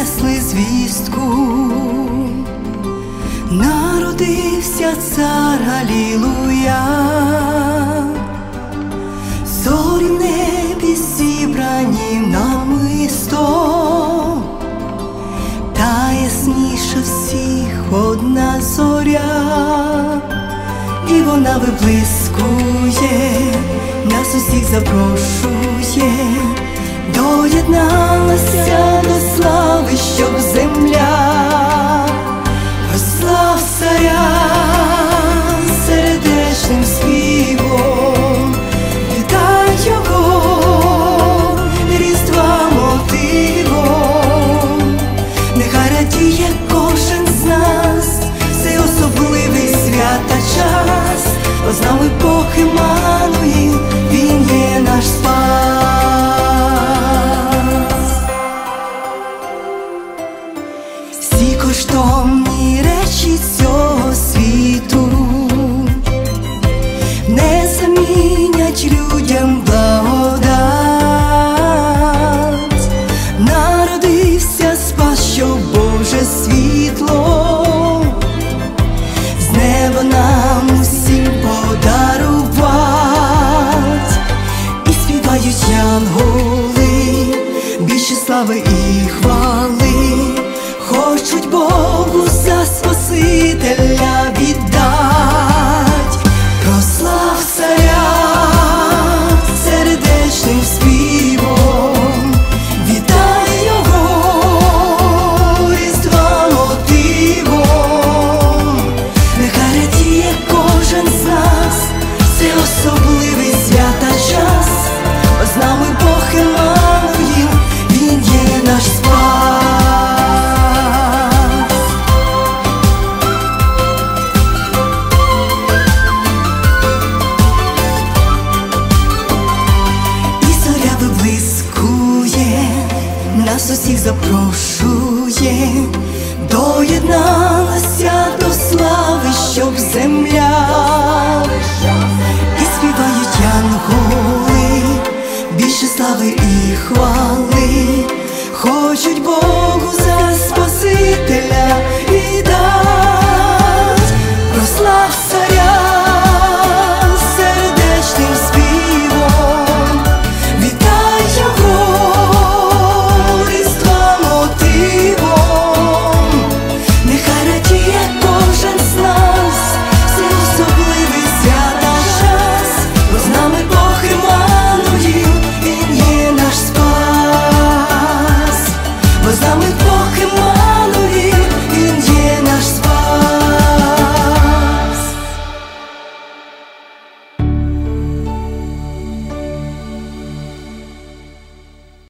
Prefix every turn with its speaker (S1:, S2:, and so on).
S1: принесли звістку. Народився цар, алілуя. Зорі в небі зібрані намисто, та ясніше всіх одна зоря, і вона виблискує, нас усіх запрошує, доєдналася до слави, щоб земля прослав царя сердечним співом. Вітай його Різдва мотивом, нехай радіє кожен з нас, це особливий свята час, бо з нами Бог Іммануїл, Він є наш спас. Всі коштовні речі цього світу не замінять людям благодать. Народився спас, що Боже світло з неба нам усім подарувать. І співають янголи, більше слави і хвали, хочуть Богу за Спасителя віддать. Прослав царя сердечним співом, вітай його Різдва мотивом, нехай радіє кожен з нас, це особливий свята час, бо з нами Бог Іммануїл, Він є наш спас. Нас усіх запрошує, доєдналася до слави, щоб земля, і співають янголи, більше слави і хвали.